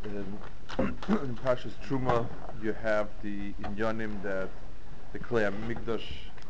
In Pashas Truma, you have the inyanim that the Klei Mikdash.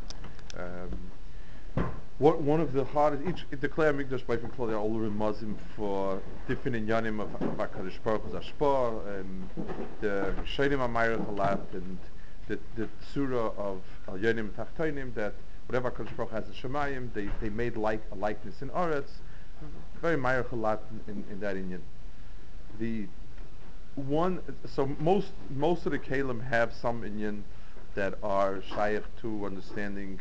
One of the hardest, the Klei Mikdash by Klei are all remazim for different inyanim of Hakadosh Baruch Hu's Ashpar, the Shainim Amayr Chalat, and the surah of Al Yonim Tachtoinim that whatever Hakadosh Baruch has in Shemayim, they made like a likeness in Aretz. Very Mayr Chalat in that inyan. The one, so most of the kalim have some inyan that are shaykh to understanding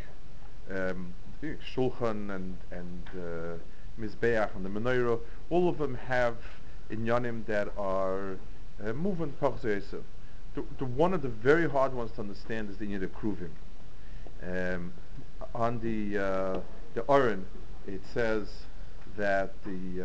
shulchan and mizbeach and the menorah. All of them have inyanim that are moving parzeisa. The one of the very hard ones to understand is the inyan of kruvim. On the Aron, it says that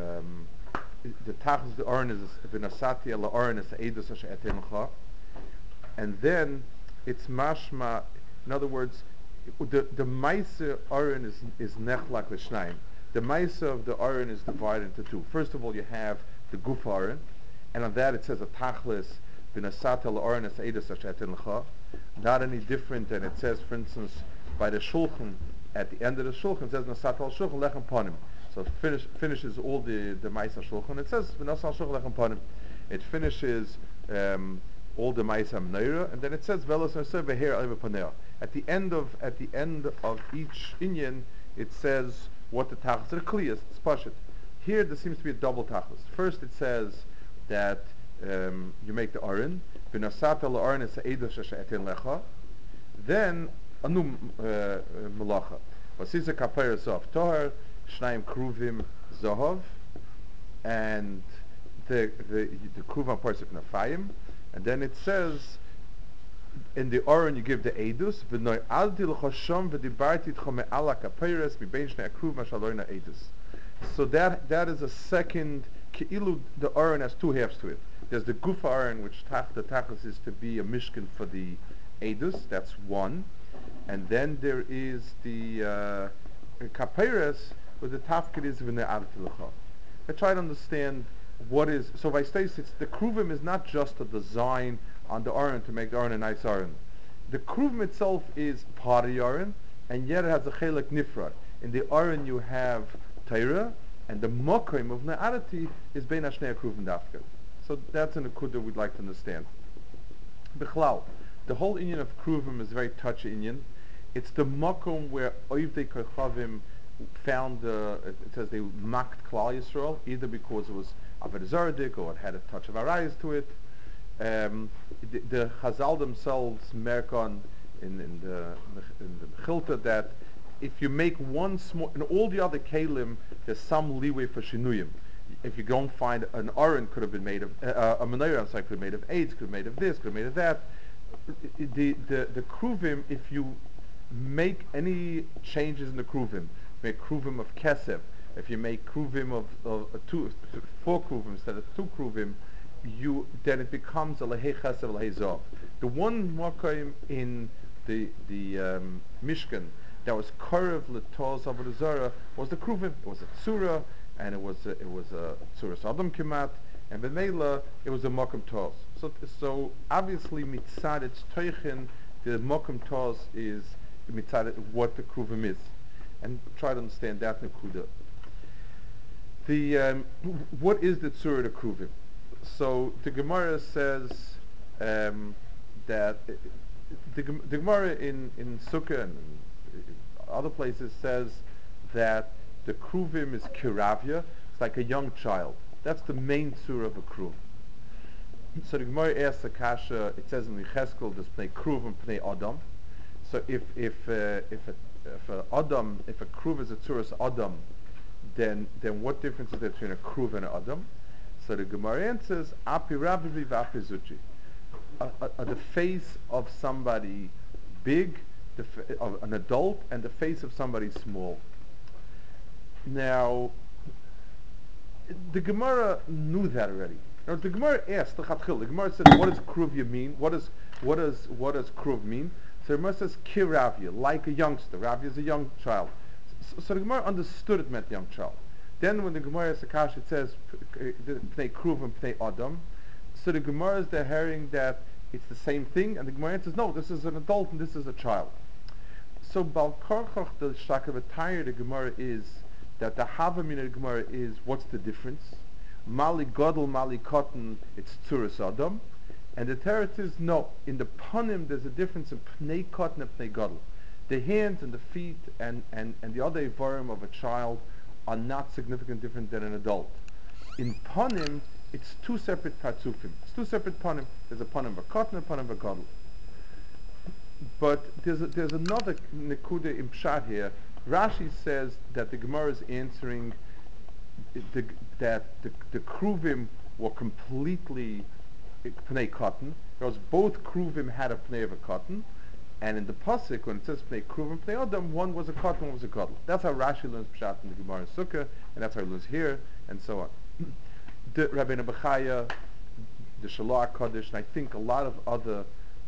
the tachlis the Aron is v'nasati ala Aron is eidus asher etencha, and then it's mashma. In other words, the ma'aser Aron is nechlak l'shnayim. The ma'aser of the Aron is divided into two. First of all, you have the guf Aron, and on that it says a tachlis v'nasati ala Aron is eidus asher etencha. Not any different than it says, for instance, by the shulchan at the end of the shulchan it says nasat al shulchan lechem panim. So it finishes all the Ma'aser Shulchan. It says V'nasal Shulchan Lechem Panim. It finishes all the Ma'aser Menorah, and then it says Velos Naseh V'Her Alev Paneh. At the end of each inyan, it says what the tachlis are clear. It's pashut. Here there seems to be a double tachlis. First it says that you make the Aron V'nasat al Aron es Eidos Shasha Etin Lecha. Then anu Melacha. Vasisa Kapayos of Tohar. Shnayim kruvim zohov, and the kruvam parsik nafayim, and then it says in the Aron you give the edus v'noy alti l'chosham v'dibarti t'chome ala kapayres mibein shnei akruv mashaloyna edus. So that is a second keilu. The Aron has two halves to it. There's the guf Aron, which the tachlis is to be a mishkan for the edus. That's one, and then there is the kapayres, where the tafkid is v'nei artilucha. I try to understand what is, so by states it's the kruvim is not just a design on the Aron to make the Aron a nice Aron. The kruvim itself is part of the Aron, and yet it has a chelik nifrad. In the Aron you have Torah, and the mokim of ne'arati is bein ashnei kruvim dafkid. So that's an akudah we'd like to understand. Bichlal, the whole inyan of kruvim is very touchy inyan. It's the mokum where oivdei kochavim found, it says they mocked Klal Yisrael, either because it was Avodah Zardik or it had a touch of Arayos to it. The Chazal themselves merk on in the Chilta that if you make one small, in all the other Kalim, there's some leeway for Shinuyim. If you don't find an Aron could have been made of, a Menorah could have been made of AIDS, could have been made of this, could have been made of that. The Kruvim, if you make any changes in the Kruvim, make kruvim of kesef. If you make kruvim of four kruvim instead of two kruvim, then it becomes a lehei chesef lehei zov. The one makayim in the Mishkan that was karev l'tos avodah zarah was the kruvim. It was a tzura, and it was a tzura sadam kemat, and b'meila it was a makam tos. So obviously mitzad its teichen, the makam tos is mitzad what the kruvim is. And try to understand that nekuda. What is the tzura of kruvim? So the Gemara says that the Gemara in Sukkah and other places says that the kruvim is kiravya. It's like a young child. That's the main tzura of a kruv. So the Gemara asks the kasha. It says in Yecheskel, there's pnei kruvim pnei adam. So if a kruv is a tzuras adam, then what difference is there between a kruv and an adam? So the Gemara answers, api ravivi v'api zuchi. The face of somebody big, of an adult, and the face of somebody small. Now, the Gemara knew that already. Now, the Gemara asked the Chatchil. The Gemara said, "What does kruv mean? What does kruv mean?" So the Gemara says, "Kiravya," like a youngster. Ravya is a young child. So the Gemara understood it meant young child. Then when the Gemara asks the Kash, it says, "Pnei kruv and pnei adam." So the Gemara is there hearing that it's the same thing, and the Gemara says, no, this is an adult and this is a child. So Bal Korchoch the Shakavatayr the Gemara is that the Havamina the Gemara is what's the difference? Mali Godel, Mali Cotton, it's Tzuras Adam. And the Teretz is no. In the Panim there's a difference in Pnei Cotton and Pnei Godel. The hands and the feet and the other Ivarim of a child are not significant different than an adult. In Panim, it's two separate Patzufim. It's two separate Panim. There's a Panim of a Cotton and a Panim of a Godel. But there's another Nekuda in Pshat here. Rashi says that the Gemara is answering that the Kruvim were completely Pnei Cotton, because both Kruvim had a Pnei of a Cotton, and in the Pasuk, when it says Pnei Kruvim, Pnei Adam, one was a Cotton, one was a Gadol. That's how Rashi learns Pshat in the Gemara and Sukkah, and that's how he learns here, and so on. The Rabbeinu Bechaya, the Shalach Kodesh, and I think a lot of other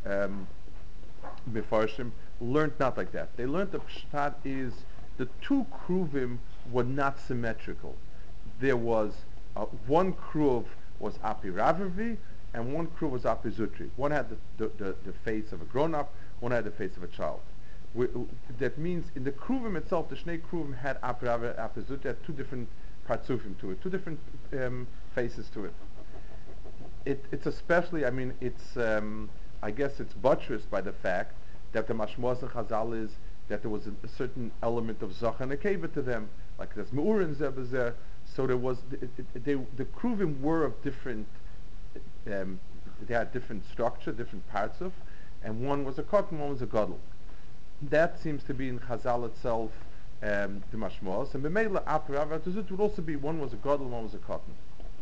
Mefarshim learned not like that. They learned the Pshat is the two Kruvim were not symmetrical. There was one Kruv was Api Ravavi, and one Kruv was Api Zutri. One had the face of a grown-up, one had the face of a child. That means in the Kruvim itself, the Shnei Kruvim had Api Ravavi, Api Zutri, had two different partsufim to it, two different faces to it. It's especially, I mean, it's, I guess it's buttressed by the fact that the Mashmos and Chazal is that there was a certain element of Zach and Akeva to them, like there's Me'ur and Zebazeh, so there was, the Kruvim were of different, they had different structure, different parts of, and one was a cotton, one was a gadol. That seems to be in Chazal itself, the Mashmos, and B'meila Apirav Atuzut would also be one was a gadol, one was a cotton.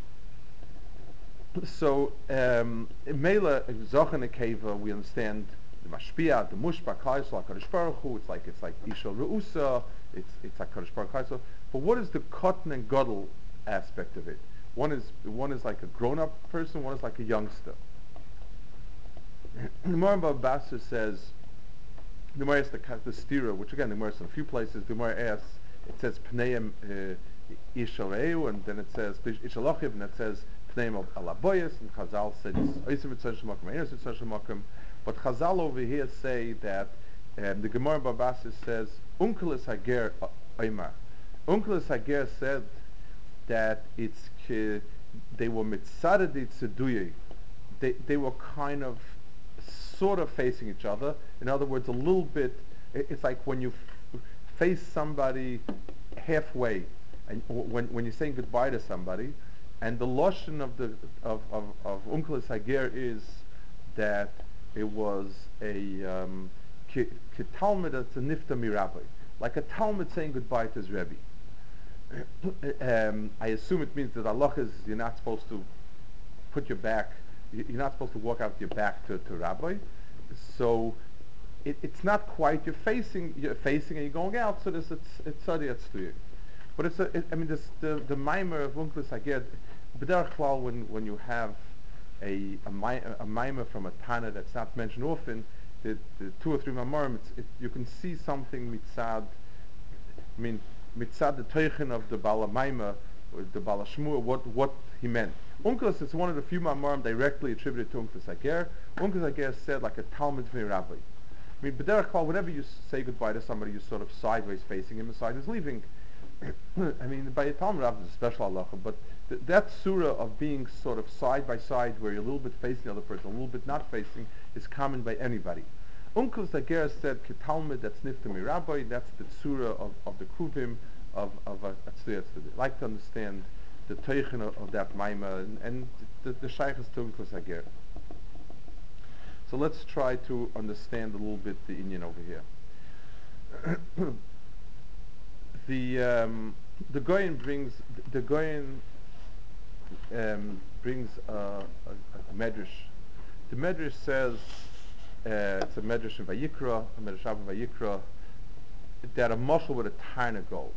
So, Meila Zach and Akeva, we understand the Mashpia, the Mushpa, Kaisel, HaKadosh Baruch Hu, it's like Ishal Reusa, it's like HaKadosh Baruch Hu. But what is the cotton and gadol aspect of it? One is like a grown-up person, one is like a youngster. The Gemara Basra says, the Gemara asks the stira, which again the Gemara is in a few places. The Gemara asks, it says Pneim Ishareu, and then it says Ishalochiv, and it says Pneim Alaboyes, and Chazal says Oisim Mitzvah Shemakim, Einos Mitzvah Shemakim. But Chazal over here say that the Gemara Basra says Unkelis Hager Oimar. Unkelis Hager said that it's they were mitzadei tzeduyei. They were kind of sort of facing each other. In other words, a little bit. It's like when you face somebody halfway, and when you're saying goodbye to somebody, and the lashon of the of Unkelis Hager is that it was a talmud that's a nifta mirabbi, like a talmud saying goodbye to his rebbe. I assume it means that Allah is you're not supposed to put your back, you're not supposed to walk out with your back to rabbi. So it's not quite you're facing and you're going out. So it's tzadi atztuye. But I mean the mimer of Unkelis Hager, b'derech klal when you have a mimer from a Tana that's not mentioned often, the two or three mamarim, you can see something mitzad. I mean, mitzad the teichen of the Bala Maima, the Bala Shmur, what he meant. Unkelis is one of the few mamarim directly attributed to Unkelis Hager. Unkelis Hager said like a Talmud v'nei rabbi. I mean, b'derech klal, whenever you say goodbye to somebody, you're sort of sideways facing him, and sideways leaving. I mean, by a Talmud Rav is a special halacha, but that surah of being sort of side by side, where you're a little bit facing the other person, a little bit not facing, is common by anybody. Unkelis Hager said, "Ketalmud that's nifta mirabbi." That's the surah of the kruvim of atzliyah. I like to understand the teichen of that maima and the shaykhs to Unkelis Hager. So let's try to understand a little bit the inyan over here. The Goyen brings a medrash. The medrash says it's a medrash in Vayikra, a medrash in Vayikra, that a mashal with a tarnagol.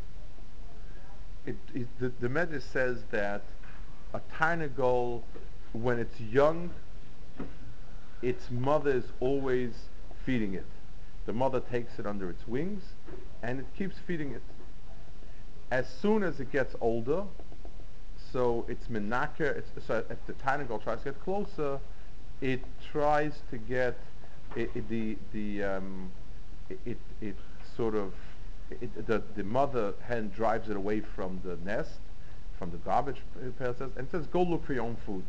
The medrash says that a tarnagol, when it's young, its mother is always feeding it. The mother takes it under its wings, and it keeps feeding it. As soon as it gets older, So it's menaker. So if the Tanagol tries to get closer, it tries to get it sort of the mother hen drives it away from the nest, from the garbage process, and says, "Go look for your own food."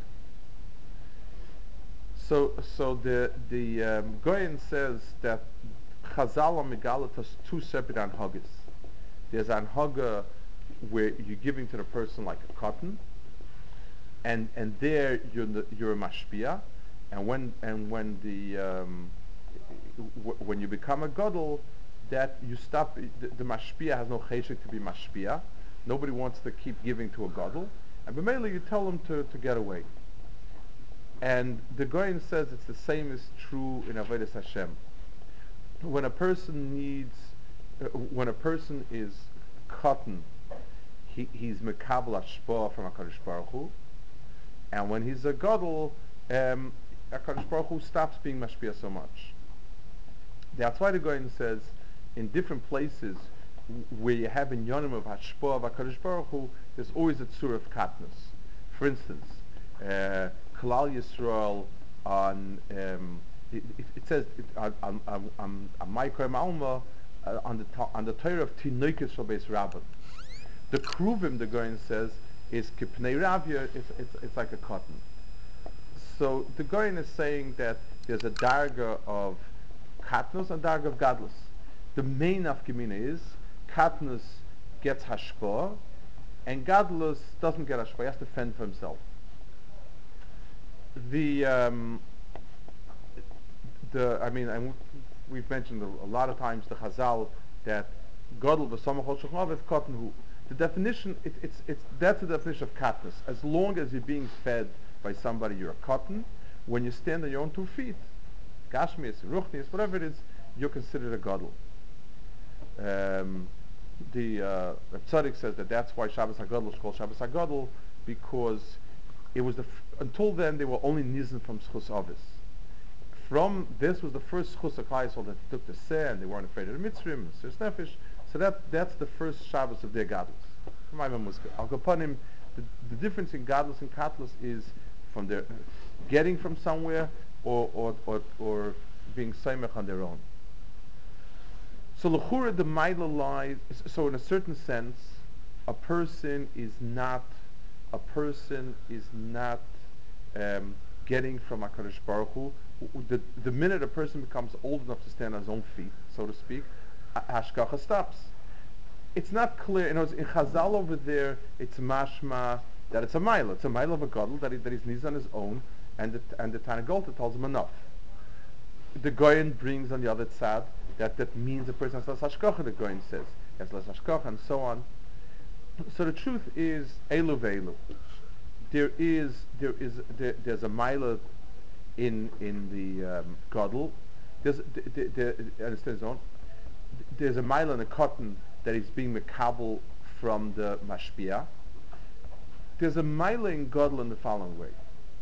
So the Goyen says that Chazal and Megalit has two separate anhagas. There's anhaga where you're giving to the person like a cotton, and there you're a mashpia, and when when you become a gadol, that you stop. The mashpia has no cheshik to be mashpia. Nobody wants to keep giving to a gadol, and b'meila you tell them to get away. And the Goyen says it's the same is true in Avodas Hashem. When a person needs, when a person is cotton, he's mekabel hashpah from HaKadosh Baruch Hu, and when he's a gadol, HaKadosh Baruch Hu stops being mashpia so much. That's why the Goyen says in different places where you have in Yonim of hashpah of HaKadosh Baruch Hu, there's always a tzur of katnus. For instance, Klal Yisrael on it says on Ma'ikra Alma on the Torah of Tinoikis Shabes Rabbin. The Kruvim, the Goyen says, is Kipnei Ravia. It's like a cotton. So the Goyen is saying that there's a darga of katnus and darga of gadlus. The main afgemina is katnus gets hashpah and gadlus doesn't get hashpah. He has to fend for himself. We've mentioned a lot of times the Chazal that Gadol v'samachol shechmav is cotton hu. The definition, that's the definition of katnus. As long as you're being fed by somebody, you're a cotton. When you stand on your own 2 feet, gashmias, ruchnias, whatever it is, you're considered a Gadol. The Tzaddik says that's why Shabbos HaGadol is called Shabbos HaGadol, because it was until then they were only nizn from schus avis. From this was the first schus of Klal Yisrael that took the seh, and they weren't afraid of the mitzrim, Sir's nefesh. So that's the first Shabbos of their gadlus. Al Kapanim, the difference in gadlus and katlus is from their getting from somewhere or being saimach on their own. So l'chura the maila lies. So in a certain sense, a person is not getting from HaKadosh Baruch Hu. The minute a person becomes old enough to stand on his own feet, so to speak, hashgacha stops. It's not clear. In Chazal over there, it's mashma that it's a mile. It's a mile of a gadol that he's needs on his own, and the Tanagolta tells him enough. The Goyen brings on the other side that means a person has less hashgacha. The Goyen says he has less hashgacha, and so on. So the truth is elu ve'elu. There's a mile in the gadol. There's a mile in a cotton that is being mekabel from the mashpia. There's a mile in gadol in the following way.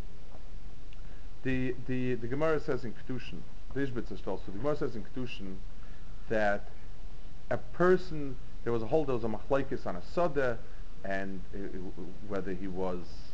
The Gemara says in Kedushin, the Gemara says in Kedushin that a person, there was a machlokes on a soda, and whether he was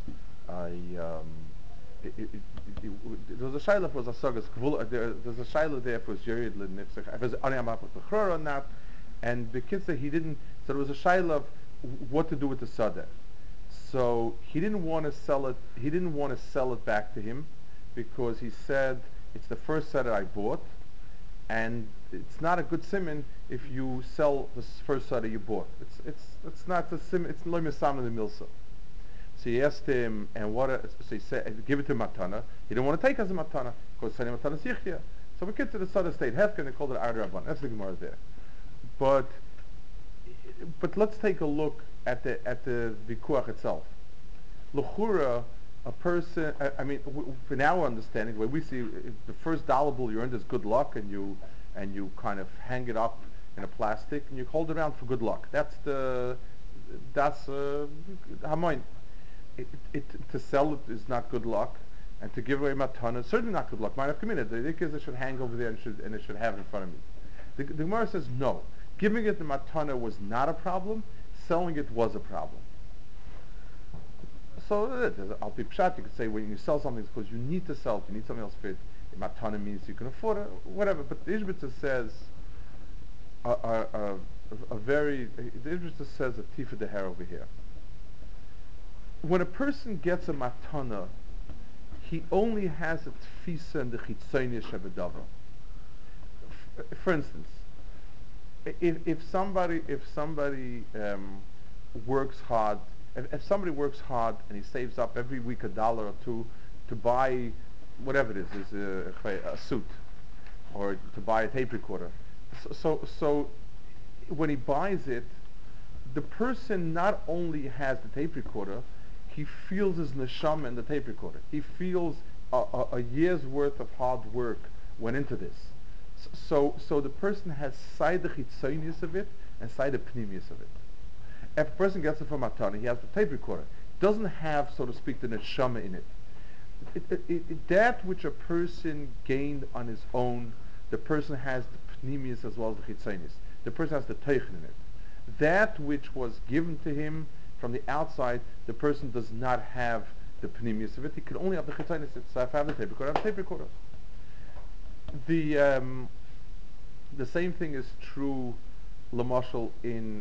there was a shayla if it was a sagas there's a shayla there if it was Yerid L'Nifsech, if it was Aniyam B'Chor or not, and the kid said he didn't, so there was a shayla of what to do with the soda. So he didn't want to sell it back to him, because he said it's the first soda I bought, and it's not a good siman if you sell the first soda you bought. It's not the sim. It's lo misam the milsa. So he asked him, and so he said, give it to matana. He didn't want to take as a matana because sani matana sichya. So we get to the soda state hefker, and they called it Arabban. That's the Gemara there. But let's take a look at the vikuach itself. L'chura, a person. For our understanding, the way we see the first dollar bill you earned is good luck, and you kind of hang it up in a plastic and you hold it around for good luck. That's hamoin. To sell it is not good luck, and to give away matana is certainly not good luck. Might have committed. The idea is it should hang over there and it should have it in front of me. The Gemara says no. Giving it the matana was not a problem. Selling it was a problem. Al pi pshat, you could say when you sell something, it's because you need to sell it, you need something else for it. Matana means you can afford it, whatever. But the Ishbitzer says a very, the Ishbitzer says a tifa de hair over here. When a person gets a matana, he only has a tfisa in the chitzonius shabedava. For instance, if somebody works hard, if somebody works hard and he saves up every week $1 or $2 to buy whatever it is a suit or to buy a tape recorder, so when he buys it, the person not only has the tape recorder, he feels his neshama in the tape recorder. He feels a year's worth of hard work went into this. So the person has side the chitzonius of it and side the pnimius of it. If a person gets it from Matana, he has the tape recorder. Doesn't have, so to speak, the neshama in it. That which a person gained on his own, the person has the pnimius as well as the chitzonius. The person has the teichen in it. That which was given to him from the outside, the person does not have the pnimius of it. He can only have the chitzonius. So if I have the tape recorder, I have the tape recorder. The same thing is true, Lamashal in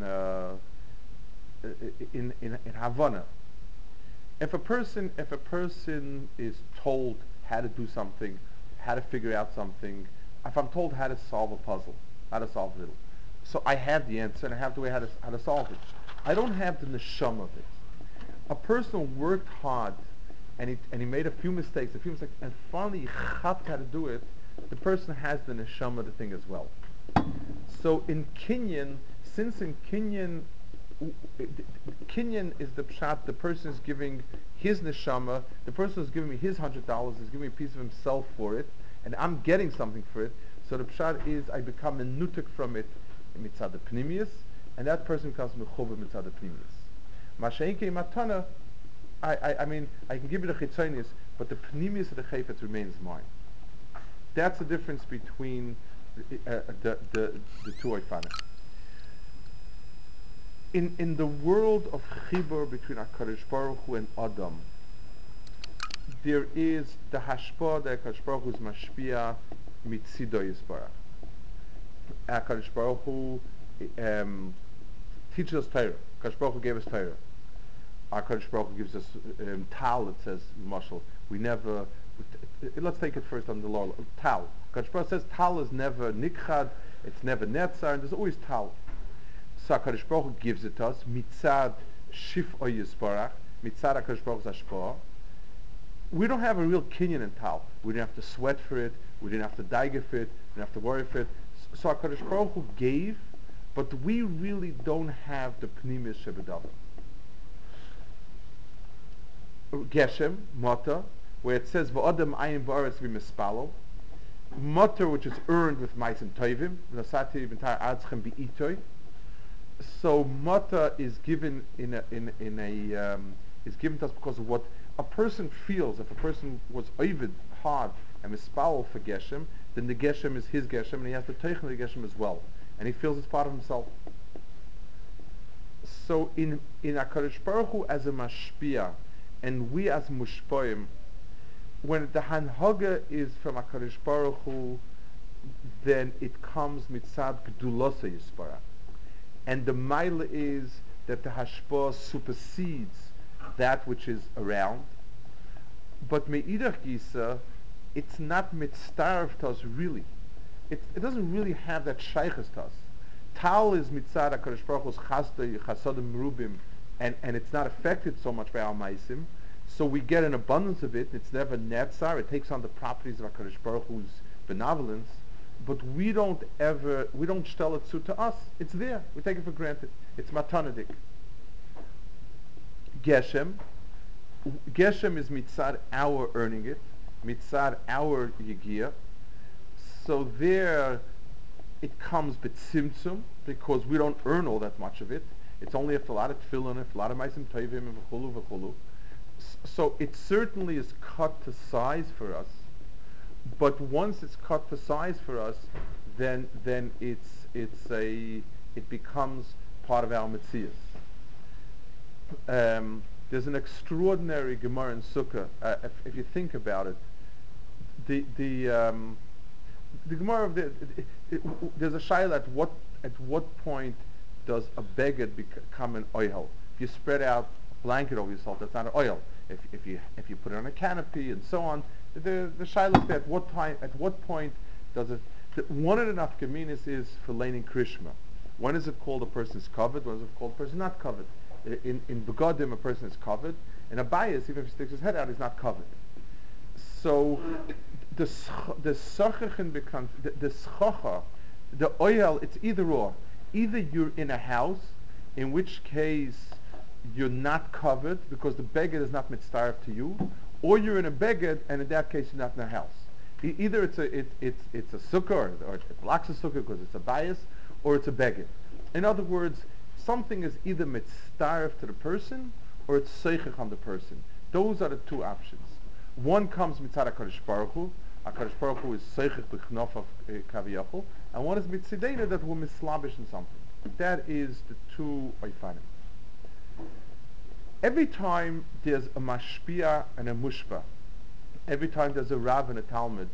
Havana. If a person is told how to do something, how to figure out something, if I'm told how to solve a puzzle, how to solve a riddle, so I have the answer and I have the way how to solve it. I don't have the neshama of it. A person worked hard and he made a few mistakes, and finally he chapped how to do it. The person has the neshama of the thing as well. So in Kinyan, since in Kinyan is the pshat, the person is giving his neshama, the person is giving me his $100, is giving me a piece of himself for it, and I'm getting something for it. So the pshat is I become a nutik from it mitzad the pnimius, and that person becomes mechuva mitzad the pnimius. Masha'inke matana, I mean, I can give you the chitzonius, but the pnimius of the chayfetz remains mine. That's the difference between the two oifanim. In the world of chibur between HaKadosh Baruch Hu and Adam, there is the hashpah that HaKadosh Baruch Hu is mashpia mitzido yisbarach. HaKadosh Baruch Hu teaches us Torah. HaKadosh Baruch Hu gave us Torah. HaKadosh Baruch Hu gives us tal, it says, mashal. We never, let's take it first on the law. Tal. HaKadosh Baruch Hu says tal is never nikchad, it's never netzar, and there's always tal. So HaKadosh Baruch Hu gives it to us, mitzad shif'o yisbarach, mitzad HaKadosh Baruch Hu's hashpah. We don't have a real kinyan in tal. We didn't have to sweat for it, we didn't have to daige for it, we didn't have to worry for it. So HaKadosh Baruch Hu gave, but we really don't have the pnimius shebedava. Geshem, Mata, where it says v'adam ayin ba'aretz v'mispalo, Mata, which is earned with ma'asim tovim, v'nasati b'ntar adzchem bi'itoy. So Mata is given is given to us because of what a person feels. If a person was ovid hard and mispalo for Geshem, then the Geshem is his Geshem, and he has the teichen of the Geshem as well, and he feels it's part of himself. So in HaKadosh Baruch Hu as a mashpia, and we as mushpoim, when the hanhaga is from HaKadosh Baruch Hu, then it comes mitzad gdulasa yisparach. And the maila is that the hashpah supersedes that which is around. But me'idach gisa, it's not mitzdarv to us really. It doesn't really have that shaykhs to us. Tal is mitzad HaKadosh Baruch Hu's chasadim rubim, and it's not affected so much by our maisim. So we get an abundance of it. It's never netzar. It takes on the properties of HaKadosh Baruch Hu's benevolence. But we don't shtel it to us. It's there. We take it for granted. It's matanadik. Geshem is mitzad our earning it, mitzad our yigia. So there it comes b'tzimtzum, because we don't earn all that much of it. It's only if a lot of tefillin, if a lot of ma'asim tovim, and v'chulu. So it certainly is cut to size for us. But once it's cut to size for us, then it becomes part of our metzias. There's an extraordinary Gemara in Sukkah. If you think about it, the Gemara of there's a shaila at what point does a beged become an oil? If you spread out a blanket over yourself, that's not an oil. If you put it on a canopy and so on, the shaila is at what point does it? One of the nafkaminas is for laning krishma. When is it called a person is covered? When is it called a person not covered? In begadim, a person is covered. In a bias, even if he sticks his head out, he's not covered. So the schachen becomes the schacha, the oil. It's either or. Either you're in a house, in which case you're not covered because the beged is not mitzvah to you, or you're in a beged, and in that case you're not in a house. Either it's a sukkah, or it blocks a sukkah because it's a bias, or it's a beged. In other words, something is either mitzvah to the person, or it's seichach on the person. Those are the two options. One comes mitzad HaKadosh Baruch Hu. HaKadosh Baruch Hu is seichach b'chnof of kaviyachol, and one is mitzidena that we're mislabish in something. That is the two oifanim. Every time there's a mashpia and a mushpa, every time there's a rav and a talmud,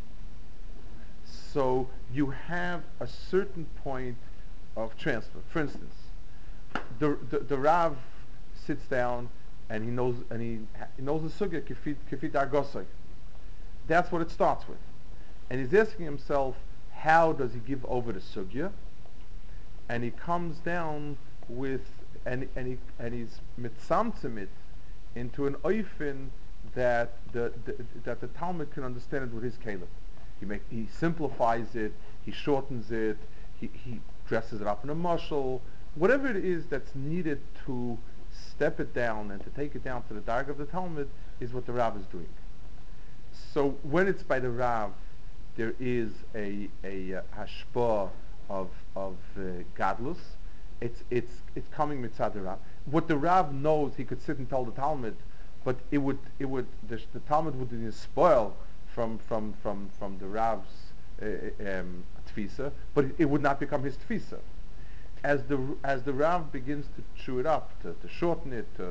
so you have a certain point of transfer. For instance, the rav sits down and he knows the sugya kifit argosai. That's what it starts with, and he's asking himself, how does he give over the sugya? And he comes down with and he's mitzamtzim it into an oifin that the Talmud can understand it with his caleb. He simplifies it, he shortens it, he dresses it up in a mushal, whatever it is that's needed to step it down and to take it down to the dark of the Talmud is what the Rav is doing. So when it's by the Rav, there is a hashpah of gadlus. It's coming mitzad the Rav. What the Rav knows, he could sit and tell the Talmud, but the Talmud would be spoil from the Rav's tfisa, but it would not become his tfisa. As the Rav begins to chew it up, to shorten it, to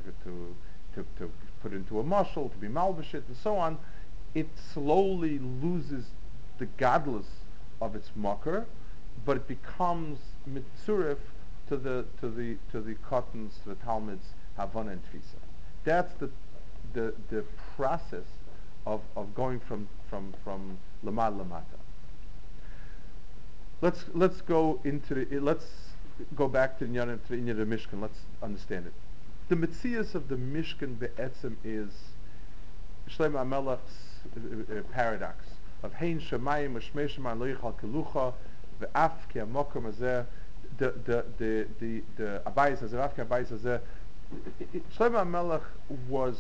put into a mushal, to be malbashit, and so on, it slowly loses the gadlus of its makar, but it becomes mitzurif to the cottons, to the Talmud's havana and tfisa. That's the process of going from lamad lamata. Let's go back to the Inyan of the Mishkan. Let's understand it. The Metzias of the Mishkan be'etzem is Shlomo HaMelech's paradox of Hein Shemayim U'Shmei Shemayim Lo Yichal Kelucha Ve'af Ki HaMokom Hazeh. The Abayis Hazeh, Ve'af Ki Abayis Hazeh. Shlomo HaMelech was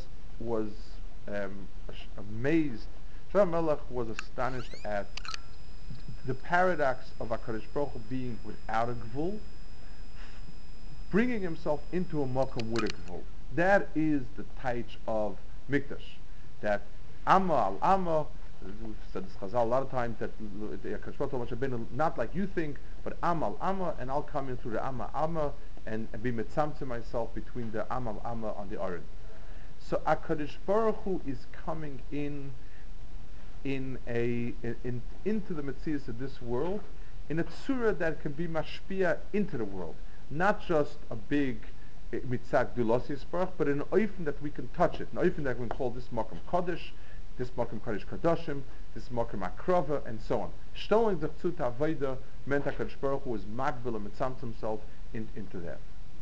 amazed. Shlomo HaMelech was astonished at the paradox of HaKadosh Baruch Hu being without a gvul, bringing himself into a makom with a gvul. That is the taich of Mikdash. That Amma al Amma, we've said this Chazal a lot of times, that the HaKadosh Baruch Hu must have been not like you think, but Amma al Amma, and I'll come in through the Amma Amma and be mitzamtzim myself between the Amma al Amma on the Aron. So HaKadosh Baruch Hu is coming into the Metzias of this world in a tzura that can be mashpia into the world, not just a big mitzak dulosis baruch, but an oifen that we can touch it, an oifen that we can call this makom kodesh, this makom kodesh kadoshim, this makom akrova, and so on. Shtoing the tzut avoda meant HaKadosh Baruch Hu was magbel and mitzamt himself into that.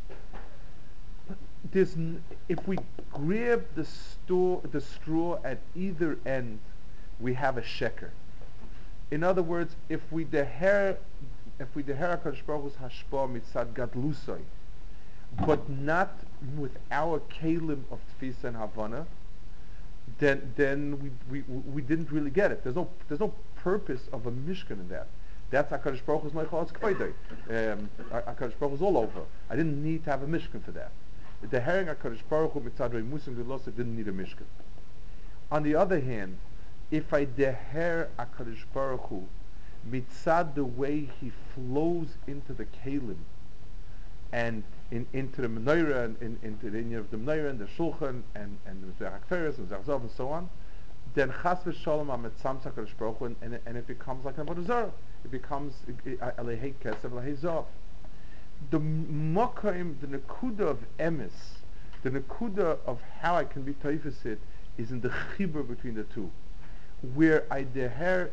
If we grab the straw at either end, we have a sheker. In other words, if we deher HaKadosh Baruch Hu's hashpah mitzad gadlusoi, but not with our kelim of tfisa and havana, then we didn't really get it. There's no purpose of a mishkan in that. That's HaKadosh Baruch Hu's meichalas k'vaydei. HaKadosh Baruch Hu's all over. I didn't need to have a mishkan for that. The herring HaKadosh Baruch Hu mitzad reimusim gelosa didn't need a mishkan. On the other hand, if I deher HaKadosh Baruch Hu mitzad the way he flows into the kelim, and into the menorah and into the inyan of the menorah and the shulchan and the Mizbeach HaKtoros and Zachzov and so on, then chas v'sholom ametzam tzakadosh baruch Hu, and it becomes like an avodah zarah. It becomes alehei kesef alehei zav. The makaim, the nekuda of emes, the nekuda of how I can be taifisit is in the chibur between the two, where I deher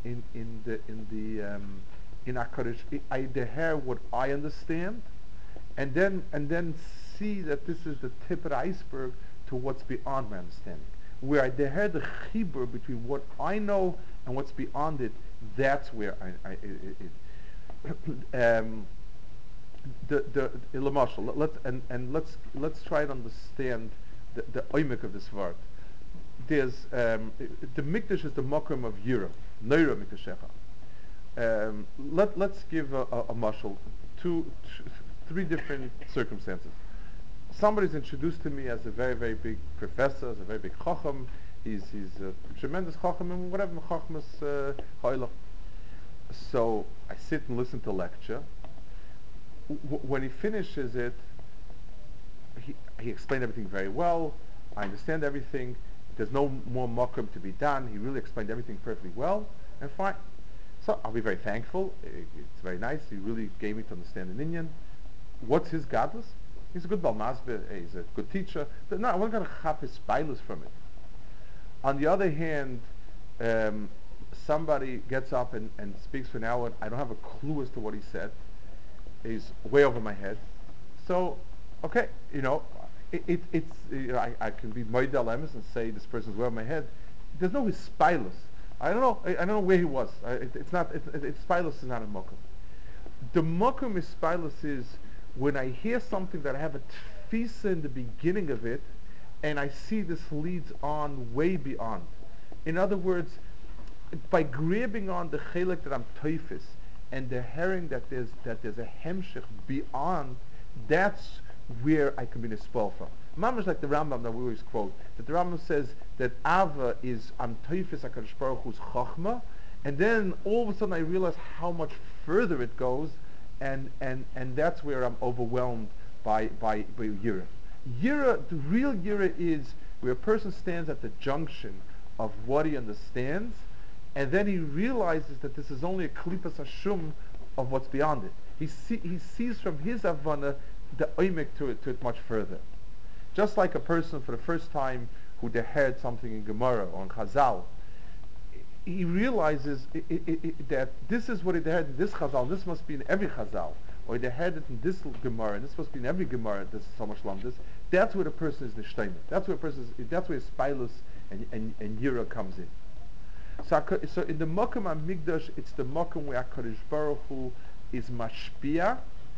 in Hakadosh, I deher what I understand, and then see that this is the tip of the iceberg to what's beyond my understanding. Where I deher the chibur between what I know and what's beyond it, that's where let's try to understand the oimik of this word. There's the mikdash is the makom of Yira, Neira mikdashecha. Let's give a mashal, three different circumstances. Somebody's introduced to me as a very, very big professor, as a very big chacham. He's a tremendous chacham and whatever chachmas ha'ilach. So I sit and listen to lecture. When he finishes it, he explained everything very well. I understand everything. There's no more makom to be done. He really explained everything perfectly well and fine. So I'll be very thankful. It's very nice. He really gave me to understand an Indian. What's his gadlus? He's a good balmazbe. He's a good teacher. But no, I wasn't going to chap his spilus from it. On the other hand, somebody gets up and speaks for an hour, and I don't have a clue as to what he said. He's way over my head. So, okay, I can be moidel emes and say this person's way over my head. There's no his spilus. I don't know. I don't know where he was. It's not. Spilus is not a mokum. The mokum is spilus is when I hear something that I have a tfisa in the beginning of it, and I see this leads on way beyond. In other words, by grabbing on the chelik that I'm teifis and the hearing that there's a hemshich beyond, that's where I can be nispal from. Mamash like the Rambam that we always quote, that the Rambam says that Ava is I'm teifis HaKadosh Baruch Hu's chachma, and then all of a sudden I realize how much further it goes, and that's where I'm overwhelmed by Yira. Yira, the real Yira is where a person stands at the junction of what he understands, and then he realizes that this is only a klipas hashum of what's beyond it. He sees from his avana the oimek to it much further. Just like a person for the first time who they heard something in Gemara or in Chazal, he realizes that this is what he heard in this Chazal, and this must be in every Chazal, or they heard it in this Gemara, and this must be in every Gemara. This is so much lamdas. That's where the person is nishtayim. That's where spilus and yira comes in. So in the Mokum HaMikdash, it's the Mokum where HaKadosh Baruch Hu is mashpia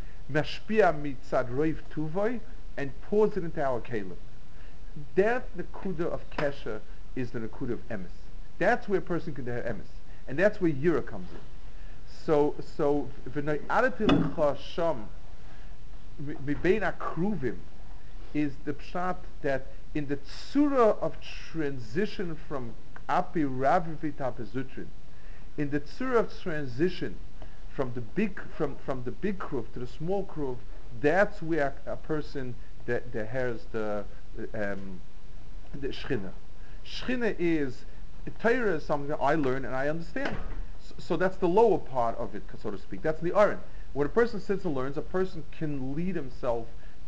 mitzad roiv tuvoi, and pours it into our kelim. That nekuda of kesha is the nekuda of emes. That's where a person can have emes, and that's where yira comes in. So v'noi adatil chasham mibein akruvim is the pshat that in the tzura of transition from api ravivit apezutrin, in the tzura of transition from the big kruv to the small kruv, that's where a person that has the shchina. Shchina is Torah is something that I learn and I understand. So that's the lower part of it, so to speak. That's the aron. When a person sits and learns, a person can lead himself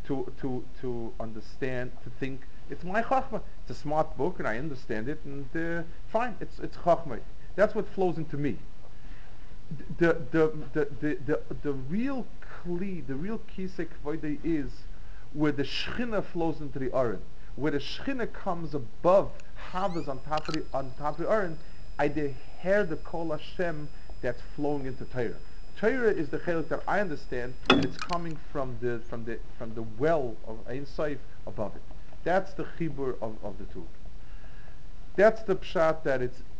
to understand, to think. It's my chachma. It's a smart book, and I understand it, and fine. It's chachma. That's what flows into me. The real kli, the real kisei kvoide is where the shchina flows into the aron, where the shchina comes above havas on top of the aron. I hear the kol Hashem that's flowing into Torah. Torah is the chelik that I understand, and it's coming from the well of Ein Sof above it. That's the chibur of the two. That's the pshat that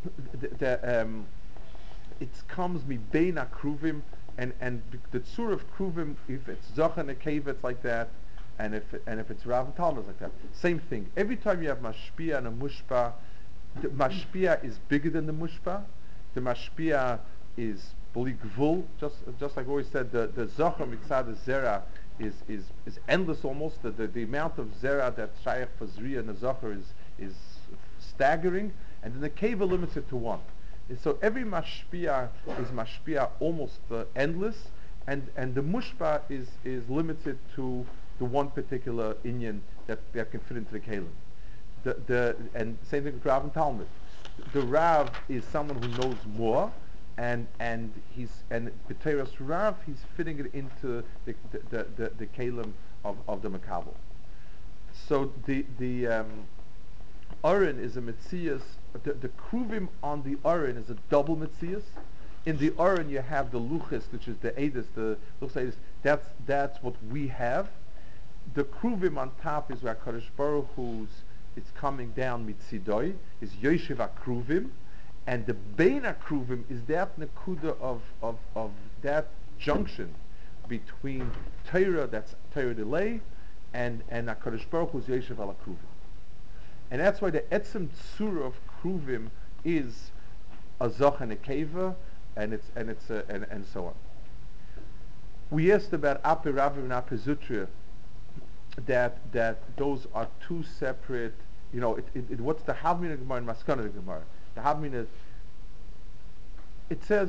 it comes mi bein akruvim, and the tzur of kruvim, if it's zoch and nekeva, it's like that, and if it's rav and talmud, it's like that. Same thing. Every time you have mashpia and a mushpa, the mashpia is bigger than the mushpa. The mashpia is b'li gvul, just like we always said, the zocher mitzad zera is endless almost. The amount of zera that shaykh for zriya and zacher is staggering, and then the keva limits it to one. And so every mashpia is mashpia almost endless, and the mushpa is limited to the one particular inyan that can fit into the kalim. And same thing with Rav and Talmud. The Rav is someone who knows more, and B'teiras Rav he's fitting it into the kalim of the makabel. So the Aron is a mitzias. The kruvim on the Aron is a double mitzias. In the Aron you have the luchis, which is the edis, the luchis. That's what we have. The kruvim on top is where Kadosh Baruch Hu's it's coming down mitzidoi is Yoshev Akruvim, and the Bein Akruvim is that nekuda of that junction between Torah, that's Torah delay, and HaKadosh Baruch Hu's Yoshev al Akruvim. And that's why the Etzem Tzura of Kruvim is a Zoch and a Keva, and so on. We asked about Ape Ravim and Ape Zutria, that those are two separate. What's the Havmina Gemara and Maskana Gemara? The Havmina, it says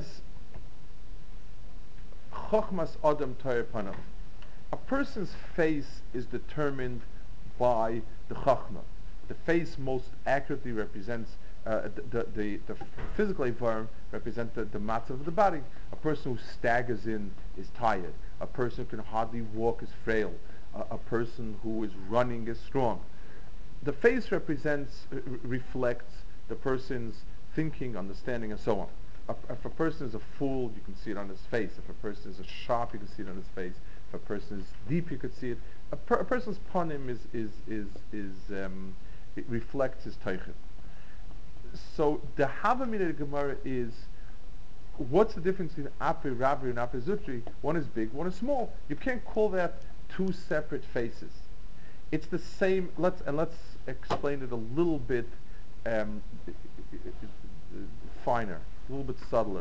Chochmas Adam Torah Panav. A person's face is determined by the Chochma. The face most accurately represents the physical form represents the matzah of the body. A person who staggers in is tired. A person who can hardly walk is frail. A person who is running is strong. The face reflects the person's thinking, understanding, and so on. If a person is a fool, you can see it on his face. If a person is a sharp, you can see it on his face. If a person is deep, you can see it. A person's panim it reflects his teichim. So the Havamina Gemara is, what's the difference between Ape Ravi and Ape Zutri? One is big, one is small. You can't call that two separate faces. It's the same. Let's explain it a little bit finer, a little bit subtler.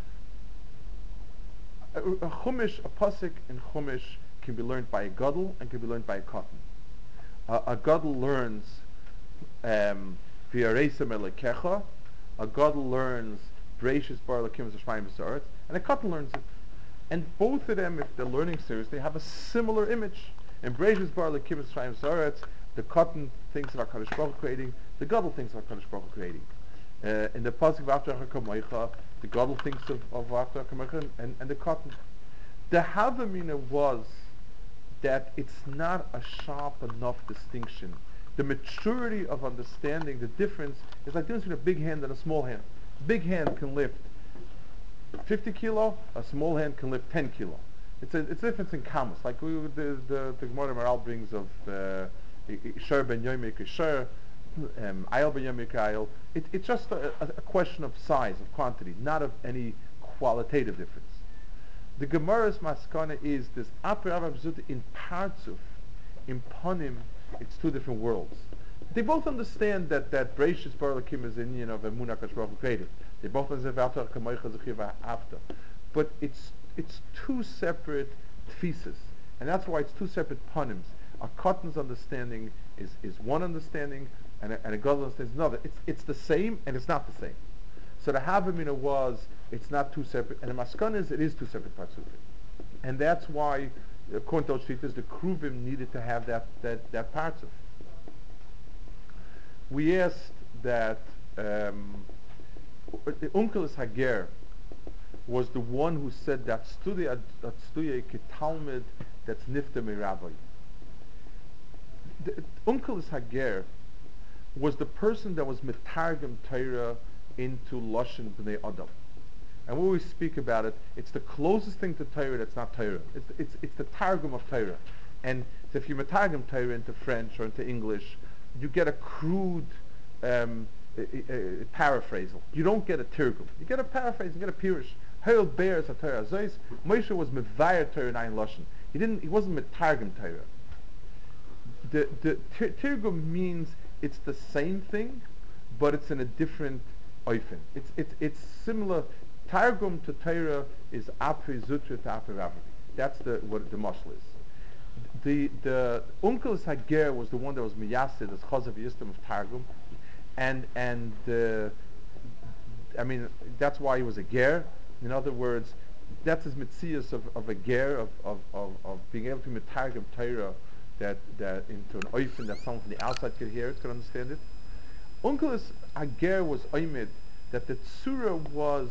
A pasuk in Chumash can be learned by a gadol and can be learned by a katan. A gadol learns v'yareisem elekecha. A gadol learns Breishis bar lakim v'shmayim v'saretz, and a katan learns it. And both of them, if they're learning seriously, have a similar image. In Breishis bar lakim v'shmayim v'saretz, the katan thinks about Kadosh Baruch Hu creating, the gadol thinks about Kadosh Baruch Hu creating. In the pasuk of After HaKamoicha, the gadol thinks of After HaKamoicha, and the katan. The Havamina was that it's not a sharp enough distinction. The maturity of understanding the difference is like the difference between a big hand and a small hand. Big hand can lift 50 kilo, a small hand can lift 10 kilo. It's a difference in kamas. Like the Gemara Maral brings of Isher ben Yomek Isher, Ayel ben Yomek Ayel. It's just a question of size, of quantity, not of any qualitative difference. The Gemara's maskana is this Aper Avav Zut in Partzuf, in Panim, it's two different worlds. They both understand that Breishis Bar Lakim is Indian of Emunah Kadosh Baruch Hu created. They both understand After Kamoicha Zechiva after. But it's two separate tfises. And that's why it's two separate panims. A Cotton's understanding is one understanding, and a Gadol understands another. It's the same, and it's not the same. So the Havamina was, it's not two separate, and the Maskana is, it is two separate partsufim. And that's why, according to those Shitas, the Kruvim needed to have that partsuf. We asked that Unkelis Hager was the one who said that studia ketalmid that's nifta mirabai. Unkelis Hager was the person that was metargim Torah into Lashon Bnei Adam. And when we speak about it, it's the closest thing to Torah that's not Torah. It's the targum of Torah. And so if you metargum Torah into French or into English, you get a crude paraphrasal. You don't get a tirgum. You get a paraphrase. You get a pirush. Heil bears a Torah Zois. Moshe was mevayer Torah nine Lashon. He wasn't metargum Torah. The tirgum means it's the same thing, but it's in a different oifen. It's similar. Targum to Torah is Ape Zutra to Ape Ravavi. That's what the mashal is. The Unkel's Hager was the one that was Miyasid as Chazav Yistam of Targum, and I mean that's why he was a ger. In other words, that's his mitzias of a ger of being able to metargum Torah that into an oifen that someone from the outside could hear it, could understand it. Unkel's Hager was oimid that the tzura was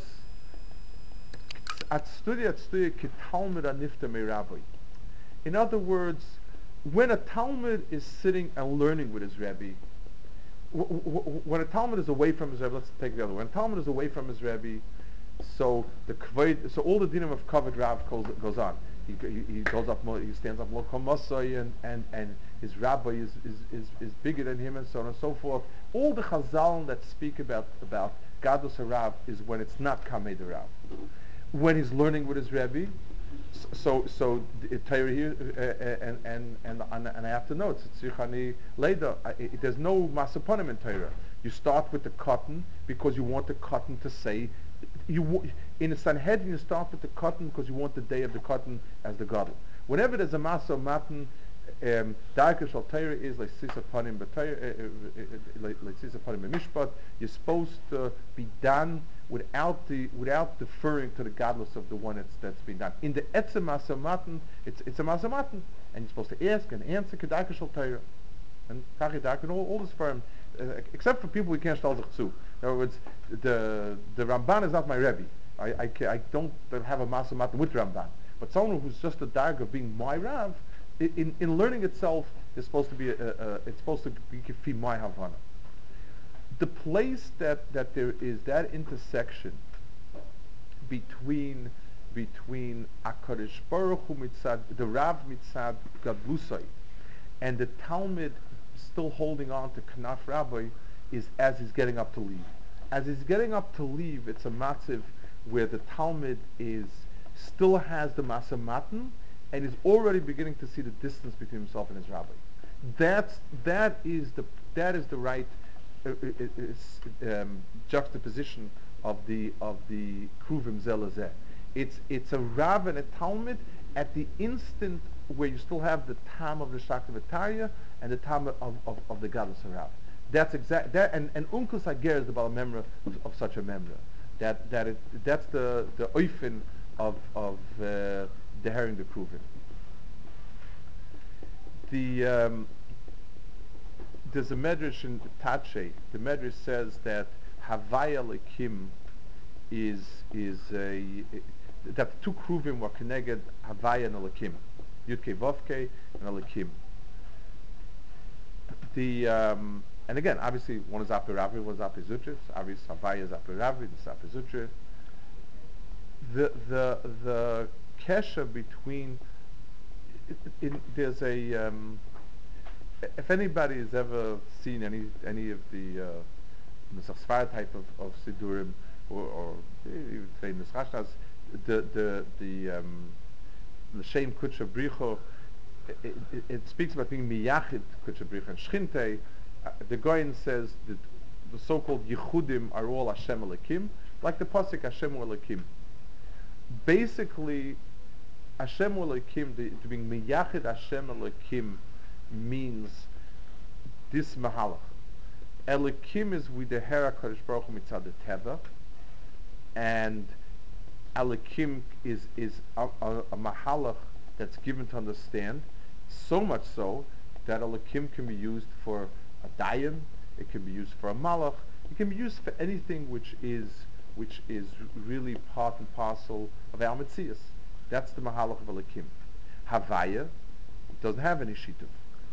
at studia kitalmud anifta me'rabbi. In other words, when a Talmud is sitting and learning with his Rebbe, when a Talmud is away from his Rebbe, let's take the other one. When a Talmud is away from his Rebbe, so so all the dinim of kavod rav goes on. He goes up, he stands up lokomasai, and his rabbi is bigger than him, and so on and so forth. All the Chazal that speak about gadlus harav is when it's not kamei the Rav. When he's learning with his Rebbe, so Torah here, and I have to note, Tzrichani Leda, there's no masaponim in Torah. You start with the cotton because you want the cotton to say, in the Sanhedrin you start with the cotton because you want the day of the cotton as the gadol. Whenever there's a masa matan, Darka Shal Torah is like Sisaponim Mishpat. You're supposed to be done without deferring to the godless of the one that's been done. In the Etzem Matan, it's a Matan, and you're supposed to ask and answer Kedarka Shal Torah. And Tachidak and all this firm, except for people who can't stall zich zu. In other words, the Ramban is not my Rebbe. I don't have a Matan with Ramban. But someone who's just a darg of being my Rav, in learning itself is supposed to be it's supposed to be kefi my havana. The place that there is that intersection between Akadosh Baruch Hu mitzad the Rav mitzad Gadlusai and the Talmud still holding on to Knaf Rabbi is as he's getting up to leave. As he's getting up to leave, it's a massive where the Talmud still has the Masa Matan and is already beginning to see the distance between himself and his rabbi. That is the right juxtaposition of the Kruvim Zelazeh. It's a Rav and a Talmud at the instant where you still have the Tam of the Shaktavatariya and the Tam of the Gadlus Rav. That's exact that and Unkus Hager is the Baal Memra of such a Memra. That's the oifen of the herring the Kruvim. There's a medrash in Tache. The medrash says that Havaya Lekim is that the two Kruvim were connected Havaya and Lekim, Yudke Vovke and Lekim. And again, obviously, one is Apiravi, one is Apizutris. Obviously, Havaya is Apiravi, this is Apizutris. The kesha between there's a if anybody has ever seen any of the Sfar type of Sidurim or even say Nisrashnas, the L'Shem Kutsha Bricho, it speaks about being Miyachid Kutsha Bricho and Shchinte. The Goyen says that the so-called Yichudim are all Hashem Elokim, like the Pasuk Hashem Elokim. Basically, Hashem Elokim, to being Miyachid Hashem Elokim means this Mahalach. Elokim is with the Hera Kadosh Baruch Hu mitzad the Teva, and Elokim is a Mahalach that's given to understand, so much so that Elokim can be used for a Dayan, it can be used for a Malach, it can be used for anything which is really part and parcel of our Metzias. That's the Mahalach of Elokim. Havaya doesn't have any shituf.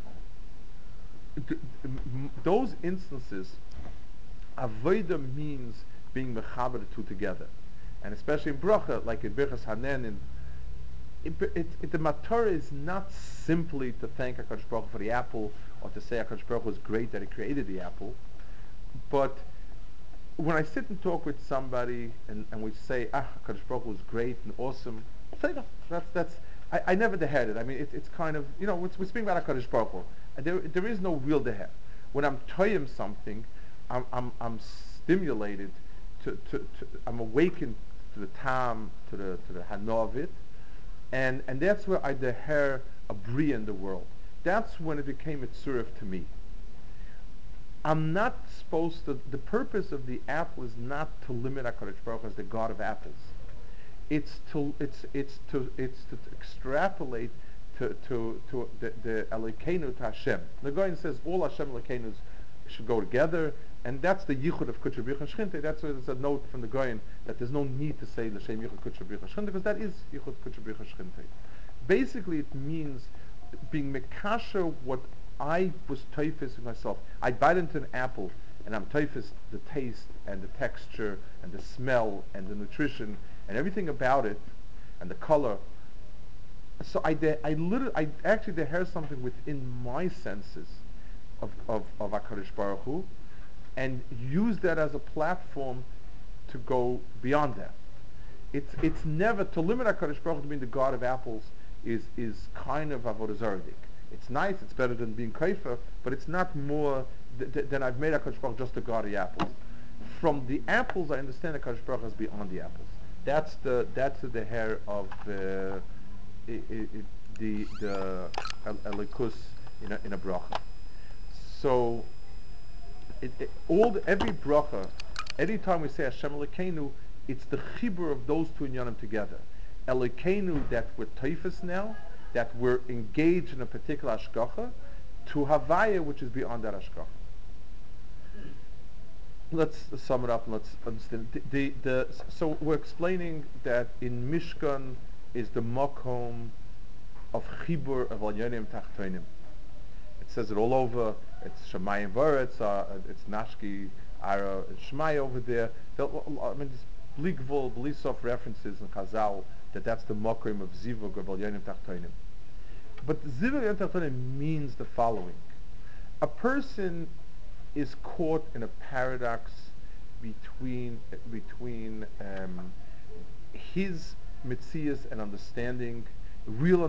Those instances, Avodah means being mechaber the two together, and especially in bracha, like in Birchas Hanen, the matorah is not simply to thank HaKadosh Baruch Hu for the apple or to say HaKadosh Baruch Hu is great that He created the apple, but when I sit and talk with somebody and we say, HaKadosh Baruch Hu is great and awesome, say no, that's I never dehead it. I mean, it's kind of, we're speaking about HaKadosh Baruch Hu. There is no real dehead. When I'm toying something, I'm stimulated I'm awakened to the tam, to the hana of it, and that's where I deher a bria in the world. That's when it became a tzurif to me. I'm not supposed to. The purpose of the apple is not to limit Hakadosh Baruch Hu as the God of apples. It's to extrapolate to the Elokeinu to Hashem. The Goyen says all Hashem Elokeinus should go together, and that's the yichud of Kutcher B'Yichud Shchinte. That's why there's a note from the Goyen that there's no need to say L'Shem Yichud Kutcher B'Yichud Shchinte because that is yichud Kutcher B'Yichud Shchinte. Basically, it means being mekasher what I was teifis with myself. I bite into an apple and I'm teifis the taste and the texture and the smell and the nutrition and everything about it and the color. So I actually there something within my senses of HaKadosh Baruch Hu and use that as a platform to go beyond that. It's never to limit HaKadosh Baruch Hu to being the God of apples is kind of avodah zarah. It's nice, it's better than being kaifa, but it's not more than I've made HaKadosh Baruch Hu just the God of the apples. From the apples, I understand HaKadosh Baruch Hu is beyond the apples. That's the hair of the elikus in a bracha. So every bracha, every time we say Hashem Elokeinu, it's the chibur of those two inyanim together. Elokeinu that we're teifus now, that we're engaged in a particular hashgacha, to Havaya which is beyond that hashgacha. Let's sum it up and let's understand. So we're explaining that in Mishkan is the makom of chibur of alyonim tachtonim. It says it all over. It's Shemayim V'Aretz, it's Nashki, Ara, it's Shemai over there. I mean, there's Bligvul, Blisov references in Chazal that's the makom of Zivug of alyonim tachtonim. But Zivug of alyonim tachtonim means the following. A person is caught in a paradox between his mitzias and understanding, real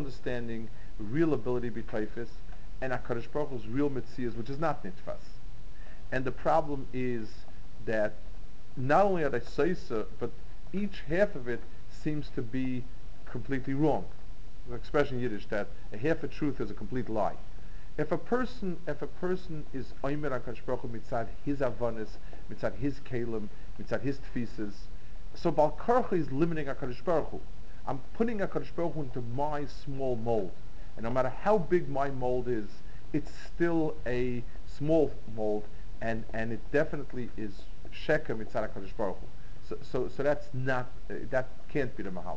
ability to be taifis, and HaKadosh Baruch Hu's real mitzias, which is not nitfas. And the problem is that not only are they soisa, but each half of it seems to be completely wrong. The expression in Yiddish that a half a truth is a complete lie. If a person is oimer HaKadosh Baruch Hu mitzad his avanis, mitzad his kelim, mitzad his tfisas, so Bal Korcha is limiting HaKadosh Baruch Hu. I'm putting HaKadosh Baruch Hu into my small mold. And no matter how big my mold is, it's still a small mold, and it definitely is sheker mitzad HaKadosh Baruch Hu. So that's not, that can't be the mahala.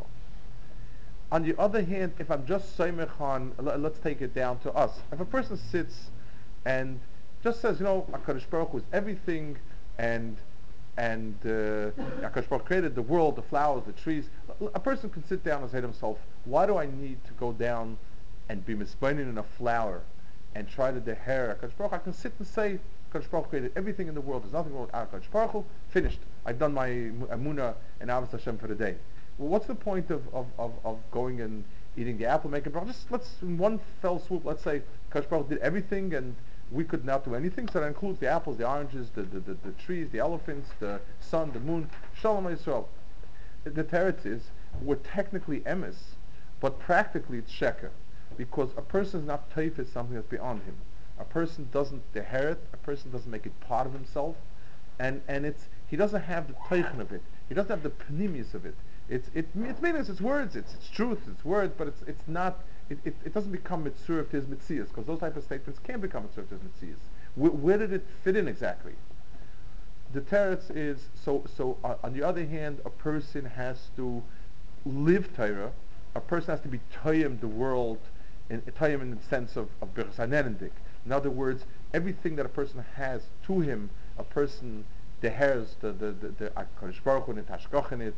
On the other hand, if I'm just Saimech on, let's take it down to us. If a person sits and just says, HaKadosh Baruch Hu is everything, and HaKadosh Baruch Hu created the world, the flowers, the trees. A person can sit down and say to himself, why do I need to go down and be misbeinin in a flower and try to deher HaKadosh Baruch Hu? I can sit and say, HaKadosh Baruch Hu created everything in the world. There's nothing wrong with HaKadosh Baruch Hu. Finished. I've done my Amunah and Avos Hashem for the day. Well, what's the point of going and eating the apple, making bracha? Just let's, in one fell swoop, let's say HaKadosh Baruch Hu did everything and we could not do anything. So that includes the apples, the oranges, the trees, the elephants, the sun, the moon. Shalom Yisrael. The teretz is, we're technically emes, but practically it's sheker. Because a person is not taif is something that's beyond him. A person doesn't deher it, a person doesn't make it part of himself, and he doesn't have the teichen of it. He doesn't have the pnimius of it. It's meaningless, it's words, it's truth, it's words, but it's not, it doesn't become mitzvah to his mitzias, because those type of statements can become mitzvah to his mitzias. Where did it fit in exactly? The teretz is, so on the other hand, a person has to live Torah, a person has to be toyim the world, toyim in the sense of Birchas HaNerendik. In other words, everything that a person has to him, a person dehers the HaKadosh Baruch Hu, the Tashkoch in it,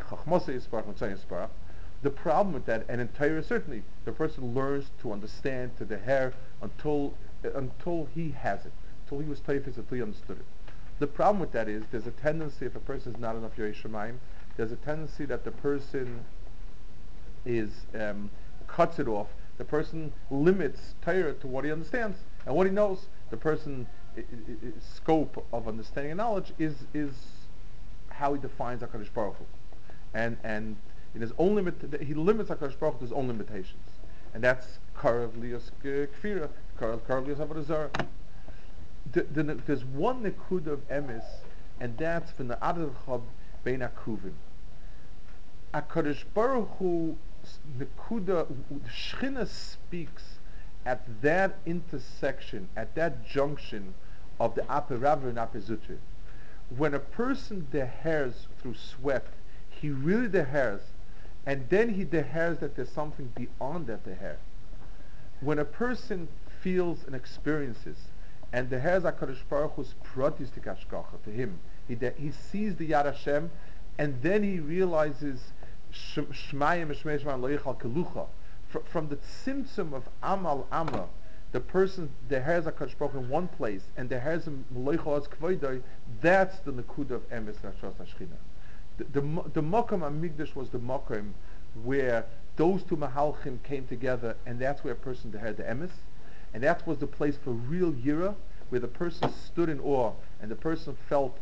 the problem with that, and in Torah certainly, the person learns to understand, to deher, until he has it, until he was taifis, until he understood it. The problem with that is, there's a tendency, if a person is not enough Yerei Shemayim, there's a tendency that the person is cuts it off. The person limits Torah to what he understands and what he knows. The person scope of understanding and knowledge is how he defines HaKadosh Baruch Hu. And in his own he limits HaKadosh Baruch Hu to his own limitations. And that's Karav lios kfira, Karav lios avodah zarah. There's one nekuda of emes, and that's from the adar chab bein akruvim. HaKadosh Baruch Hu nekuda, Shechina speaks at that intersection, at that junction of the Aperav and Apezutra. When a person dehares through sweat, he really dehares, and then he dehares that there's something beyond that deher. When a person feels and experiences, and dehares HaKadosh Baruch Hu's pratistik hashgacha to him, he sees the Yad Hashem, and then he realizes Shmayim Shmayim Lo Yichal Kelucha. From the tzimtzum of Amal Amma, the person dehares HaKadosh Baruch Hu in one place, and dehares him Lo Yichal Kvoidoi, that's the nekuda of emes Rashos Hashchina. The Mokom HaMikdash was the Mokom where those two Mahalchim came together, and that's where a person dehared the emes, and that was the place for real Yira, where the person stood in awe, and the person felt,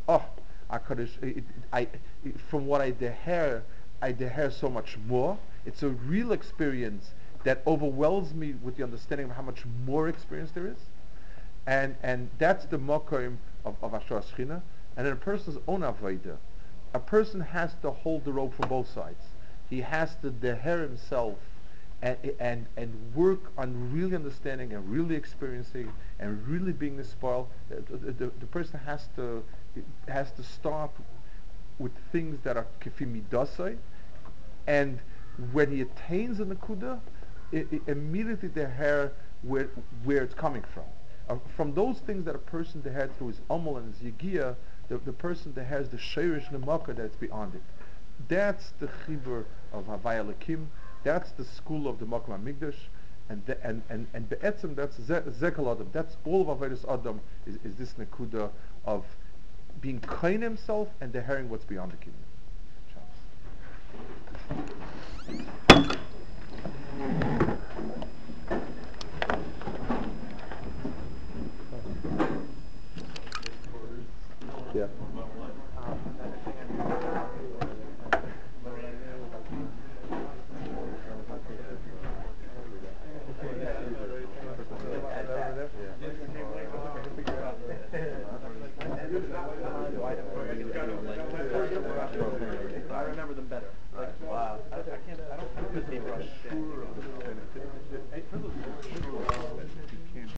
from what I deher so much more. It's a real experience that overwhelms me with the understanding of how much more experience there is. And that's the mokoim of Ashar Shechina. And in a person's own avodah, a person has to hold the rope from both sides. He has to deher himself and work on really understanding and really experiencing and really being spoiled. The person has to start with things that are kefim midasai, and when he attains a nekuda, immediately deher where it's coming from those things that a person deher through his amal and his yigia, the person dehers the sheirish nemaka that's beyond it. That's the chibur of Havaya Lakim. That's the school of the Mokom HaMikdash, and be'etzem that's Zekal Adam. That's all of Avodas Adam is this nekuda of being kain himself and deherring what's beyond the kingdom. Yeah. I remember them better. Wow. I don't think the paper on